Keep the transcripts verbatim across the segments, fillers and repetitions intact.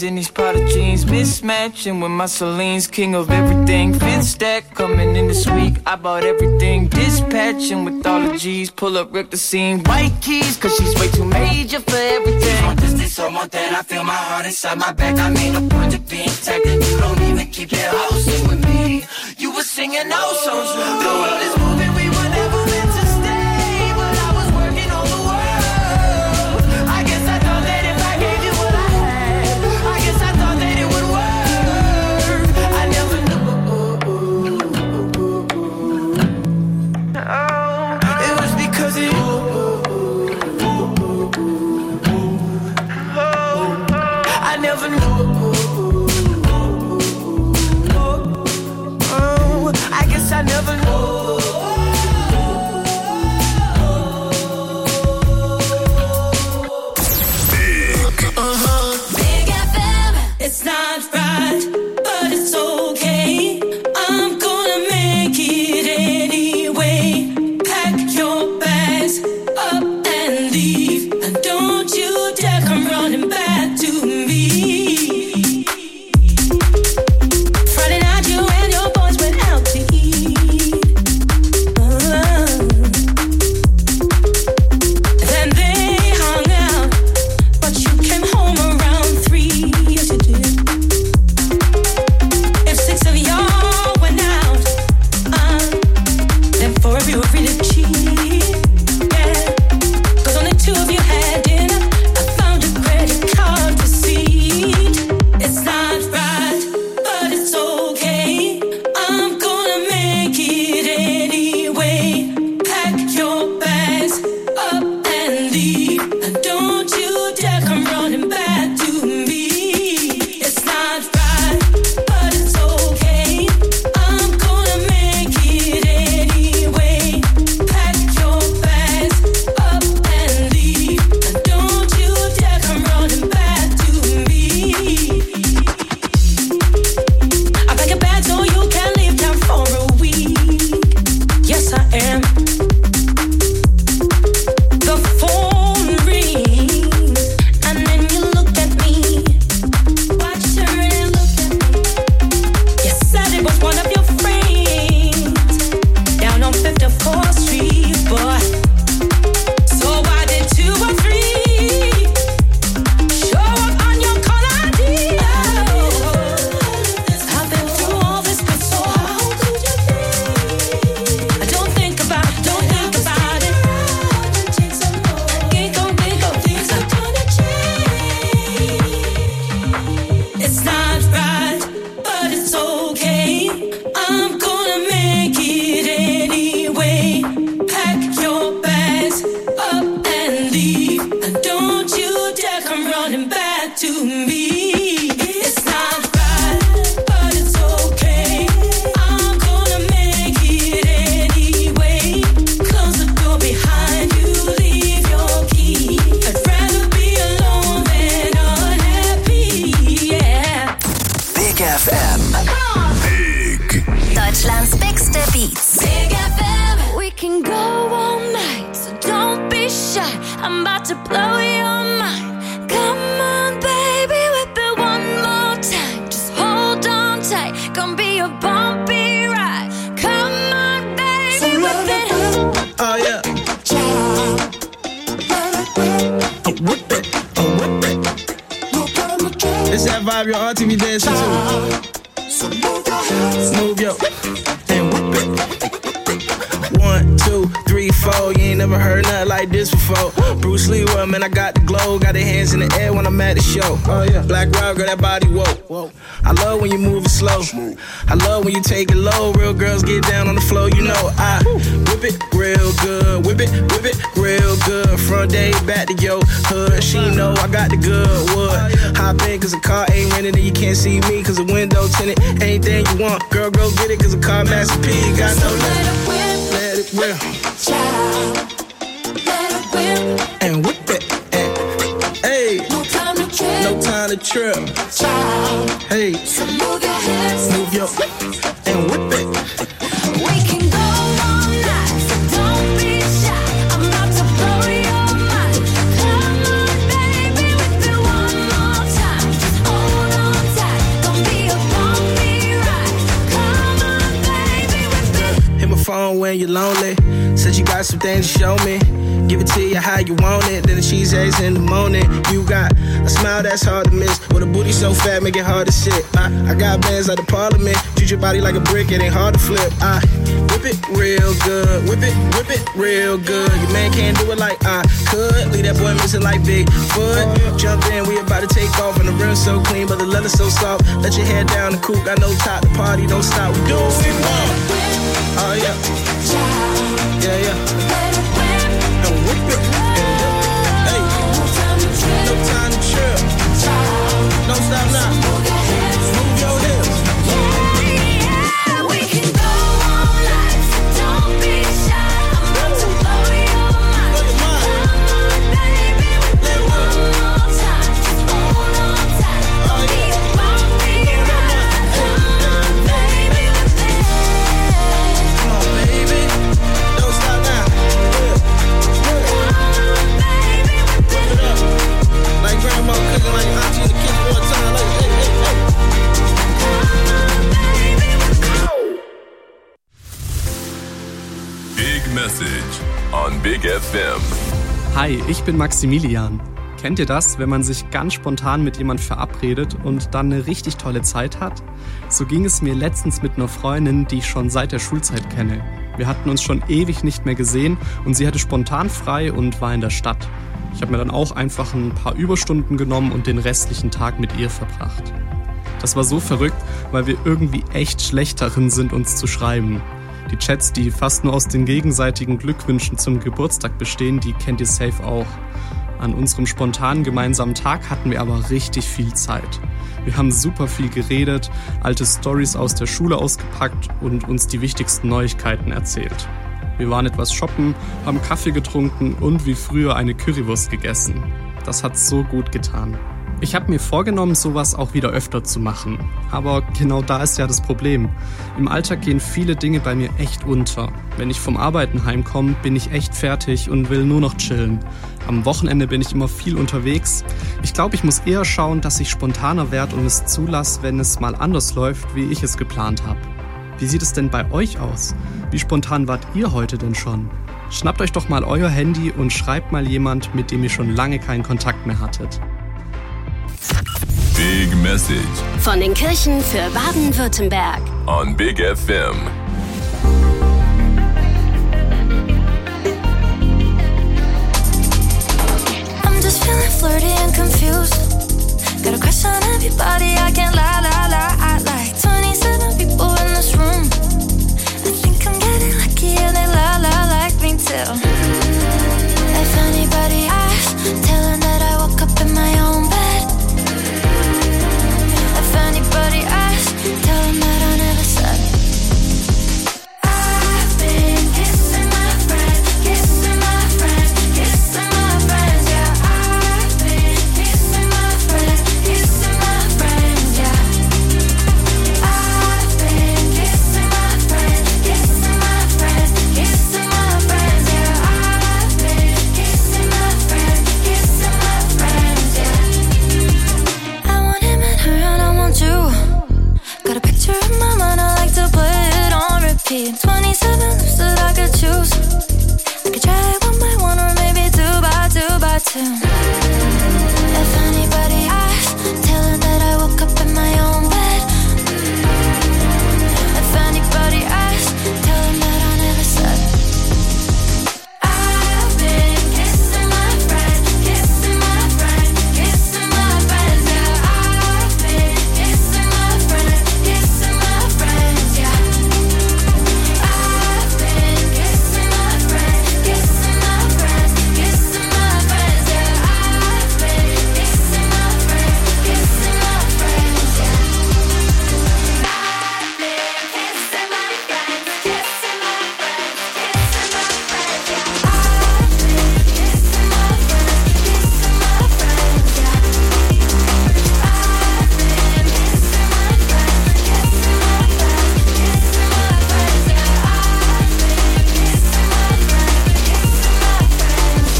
in these Prada jeans, mismatching with my Celine's, king of everything. Fifth stack coming in this week. I bought everything, dispatching with all the G's. Pull up, wreck the scene, white keys, cause she's way too major for everything. Want this, this, so want that. I feel my heart inside my back. I made no point of being tagged. You don't even keep your house in with me. You were singing those songs. The world is moving, we were never meant to stay, but I was working on the world. I guess I thought that if I gave you what I had, I guess I thought that it would work. I never knew. Oh, it was because of you. Oh, I never knew. Oh, I guess I never knew. It's not right, but it's okay. I'm gonna make it anyway. Pack your bags up and leave, and don't you dare come running back to me. Friday night, you and your boys went out to eat. Uh, then they hung out, but you came home around three. Yes, you did. If six of y'all went out, uh, then four of you were really cheap, yeah. Cause only two of you had dinner. I found your credit card receipt. It's not right, but it's okay. I'm gonna make it anyway. Pack your bags up and leave, and don't you dare come running back to me. It's not right, but it's okay. I'm gonna make it anyway. Pack your bags up and leave, and don't you dare come running back to me. I pack a bag so you can leave town for a week. Yes, I am. The phone rings, and then you look at me. Why'd you turn and look at me? You said it was one of your friends down on fifty-fourth Street, boy. So why did two or three show up on your call I D? I've been through all this before. How could you think? I don't think about it, don't think about it. Think on, think on, things are gonna change. It's not right, but it's okay. I'm gonna make it anyway. Pack your bags up and leave, and don't you dare come running back to me. It's not right, but it's okay. I'm gonna make it anyway. Close the door behind you, leave your key. I'd rather be alone than unhappy, yeah. Big F M. Big. Deutschlands bigste Beats. Big F M. We can go all night, so don't be shy. I'm about to blow your mind. Come on, baby, whip it one more time. Just hold on tight, gonna be a bumpy ride. Come on, baby, whip it. Oh yeah. Oh, whip it, oh, whip it. It's that vibe your auntie be dancing to. Move yo, and whip it. One, two, three, four. You ain't never heard nothing like this before. Bruce Lee, well, man, I got the glow. Got the hands in the air when I'm at the show. Oh yeah. Black Rock, girl, that body, whoa. Whoa. I love when you move it slow. I love when you take it low. Real girls get down on the floor. You know I whip it real good. Whip it, whip it real good. Front day, back to your hood. She know I got the good wood. Hop in cause the car ain't rented and you can't see me cause the window tinted. Anything you want, girl, go get it cause the car Master P got no limit. Let it whip. Child, let it whip. And whip it. And, hey. No time to trip. No time to trip. Child. Hey. So move your hips. Move your and whip it. We can go all night, so don't be shy. I'm about to blow your mind. Come on, baby, whip it one more time. Just hold phone when you're lonely. Said you got some things to show me. Give it to you how you want it. Then the cheese eggs in the morning. You got a smile that's hard to miss. With a booty so fat, make it hard to sit. I, I got bands like the Parliament. Treat your body like a brick, it ain't hard to flip. I whip it real good. Whip it, whip it real good. Your man can't do it like I could. Leave that boy missing like Bigfoot. Jump in, we about to take off. And the rim so clean, but the leather so soft. Let your head down, the coupe got no top. The party don't stop, we do what we want. Oh yeah. Yeah, yeah. And whip it. Hey. No time to chill. Don't stop now. Move your hips. We can go all night, so don't be shy. I'm about to blow your mind. Come on, baby, with it one more time. Just hold on tight. Don't be about me right. Come on, baby, with it. Come on, baby. Don't stop now. Come on, baby, with it. Like grandma cooking, like auntie in the kitchen all the time. Like, hey, hey, hey. Big Message on Big F M. Hi, ich bin Maximilian. Kennt ihr das, wenn man sich ganz spontan mit jemand verabredet und dann eine richtig tolle Zeit hat? So ging es mir letztens mit einer Freundin, die ich schon seit der Schulzeit kenne. Wir hatten uns schon ewig nicht mehr gesehen und sie hatte spontan frei und war in der Stadt. Ich habe mir dann auch einfach ein paar Überstunden genommen und den restlichen Tag mit ihr verbracht. Das war so verrückt, weil wir irgendwie echt schlecht darin sind, uns zu schreiben. Die Chats, die fast nur aus den gegenseitigen Glückwünschen zum Geburtstag bestehen, die kennt ihr safe auch. An unserem spontanen gemeinsamen Tag hatten wir aber richtig viel Zeit. Wir haben super viel geredet, alte Stories aus der Schule ausgepackt und uns die wichtigsten Neuigkeiten erzählt. Wir waren etwas shoppen, haben Kaffee getrunken und wie früher eine Currywurst gegessen. Das hat so gut getan. Ich habe mir vorgenommen, sowas auch wieder öfter zu machen. Aber genau da ist ja das Problem. Im Alltag gehen viele Dinge bei mir echt unter. Wenn ich vom Arbeiten heimkomme, bin ich echt fertig und will nur noch chillen. Am Wochenende bin ich immer viel unterwegs. Ich glaube, ich muss eher schauen, dass ich spontaner werde und es zulasse, wenn es mal anders läuft, wie ich es geplant habe. Wie sieht es denn bei euch aus? Wie spontan wart ihr heute denn schon? Schnappt euch doch mal euer Handy und schreibt mal jemand, mit dem ihr schon lange keinen Kontakt mehr hattet. Big Message Von den Kirchen für Baden-Württemberg. on Big F M. I'm just feeling flirty and confused. Got a crush on everybody, I can't lie, lie, lie. I like twenty-seven people in this room. I think I'm getting lucky and they lie, lie, like me too. If anybody asks, tell them that I woke up in my own bed. If anybody asks, tell them that I never said. I've been kissing my friends, kissing my friends, kissing my friends, yeah. I've been kissing my friends, kissing my friends, yeah. I've been kissing my friends, kissing my friends, kissing my friends, yeah. I've been kissing my friends, kissing my friends, yeah. I want him and her and I want you. Got a picture in my mind, I like to put it on repeat. twenty-seven lips that I could choose. I could try it one by one or maybe two by two by two. If anybody asks, tell them that I woke up in my own bed. If anybody asks, tell them that I never said. I've been kissing my friends, kissing my friends, kissing my friends, yeah. I've been kissing my friends, kissing my friends, yeah. I've been kissing my friends, kissing my friends, kissing my friends, yeah. I've been kissing my friends, kissing my friends, yeah. I've been kissing my friends, kissing my friends, kissing my friends, yeah. I've been kissing my friends, kissing my friends, yeah. I've been kissing my friends, kissing my friends, kissing my friends, yeah. I've been kissing my friends, kissing my friends,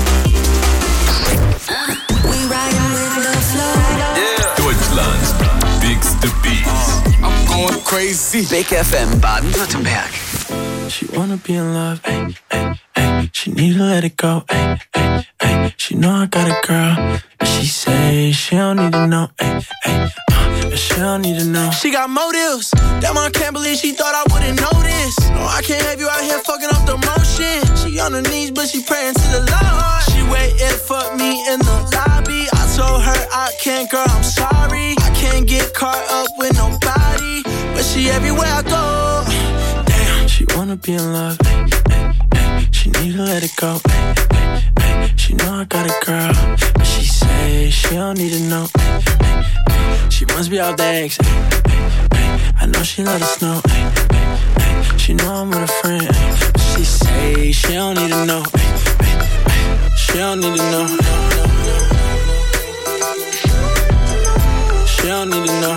yeah. We riding with the flow. Deutschlands bigste Beats. I'm going crazy. Big F M Baden-Württemberg. She wanna be in love, ay, ay, ay. She need to let it go, ay, ay, ay. She know I got a girl, but she say she don't need to know, ay, ay. Uh, she don't need to know. She got motives, damn I can't believe she thought I wouldn't notice. No, I can't have you out here fucking up the motion. She on her knees, but she praying to the Lord. She waited for me in the lobby. I told her I can't, girl, I'm sorry. I can't get caught up with nobody, but she everywhere I go. Damn, she wanna be in love, ay, ay, ay. She need to let it go, ay, ay, ay. She know I got a girl, but she say she don't need to know, ay, ay, ay. She must be out there ex, ay, ay, ay. I know she let us know, ay, ay, ay. She know I'm with a friend, ay, but she say she don't need to know, ay, ay, ay. She don't need to know. She don't need to know.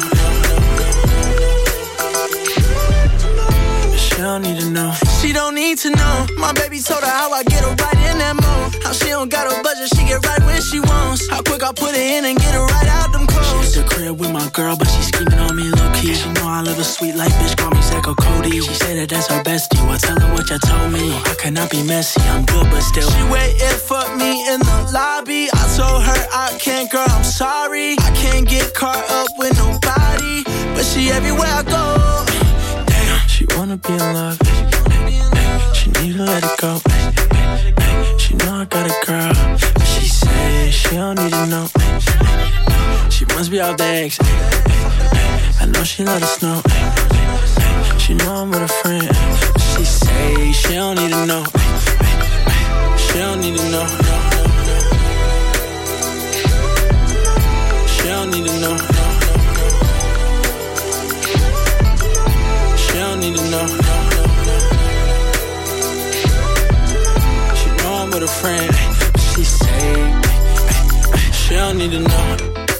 She don't need to know. She don't need to know. My baby told her how I get her right in that mode. How she don't got a budget, she get right when she wants. How quick I put her in and get her right out them clothes. She at the crib with my girl, but she scheming on me low key. She know I live a sweet life, bitch, call me Zach Cody. She say that that's her bestie. Well, tell her what you told me. I cannot be messy, I'm good, but still. She waited for me in the lobby. I told her I can't, girl, I'm sorry. I can't get caught up with nobody, but she everywhere I go. Damn, she wanna be in love. She need to let it go. She know I got a girl, but she say she don't need to know. She must be out there ex. I know she let us know. She know I'm with a friend, but she say she don't need to know. She don't need to know. She don't need to know. She don't need to know. She know I'm with a friend, but she say she don't need to know.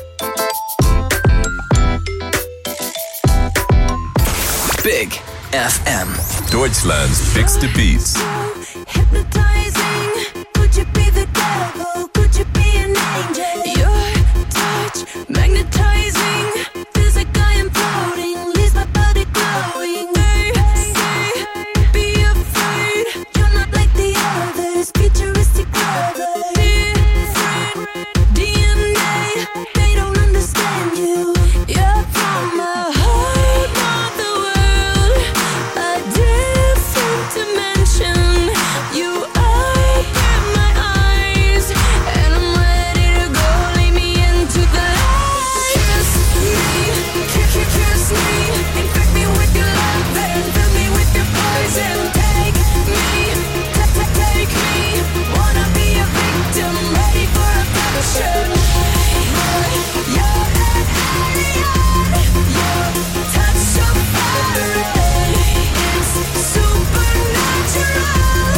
Big F M. Deutschland's bigste Beats. Hypnotizing. Could you be the devil? Could you be an angel? Your touch, magnetizing. Feels like I am floating. Leaves my body glowing. Hey, say, be afraid. You're not like the others. Futuristic brothers. Different D N A. They don't understand you. You're from a whole other world. A different dimension. You open my eyes, and I'm ready to go. Lead me into the light. Kiss me, kiss, kiss, kiss me. Infect me with your love and fill me with your poison. Take me, t- t- take me. Wanna be a victim, ready for a passion. You're, you're an alien. Your touch so far away. It's supernatural.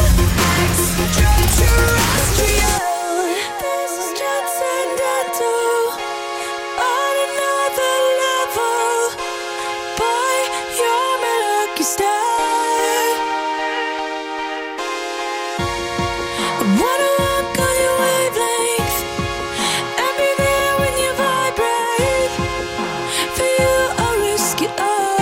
Extraterrestrial. This is transcendental. On another level. By your lucky star. I wanna walk on your wavelength and be there when you vibrate. For you, I'll risk it all.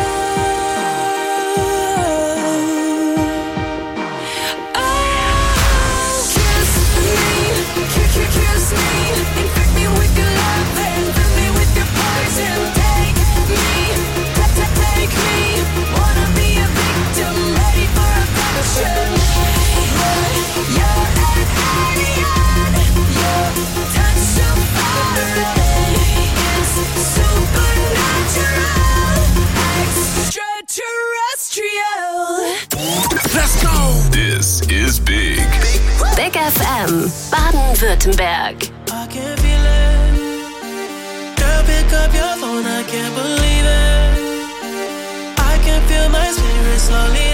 Oh, kiss me, kiss, kiss, kiss me. Infect me with your love and fill me with your poison. Take me, t- t- take me. Wanna be a victim, ready for a passion. You're an alien. Your touch so far away. It's supernatural. Extraterrestrial. Let's go! This is Big. Big F M, Baden-Württemberg. I can feel it. Girl, pick up your phone, I can't believe it. I can feel my spirit slowly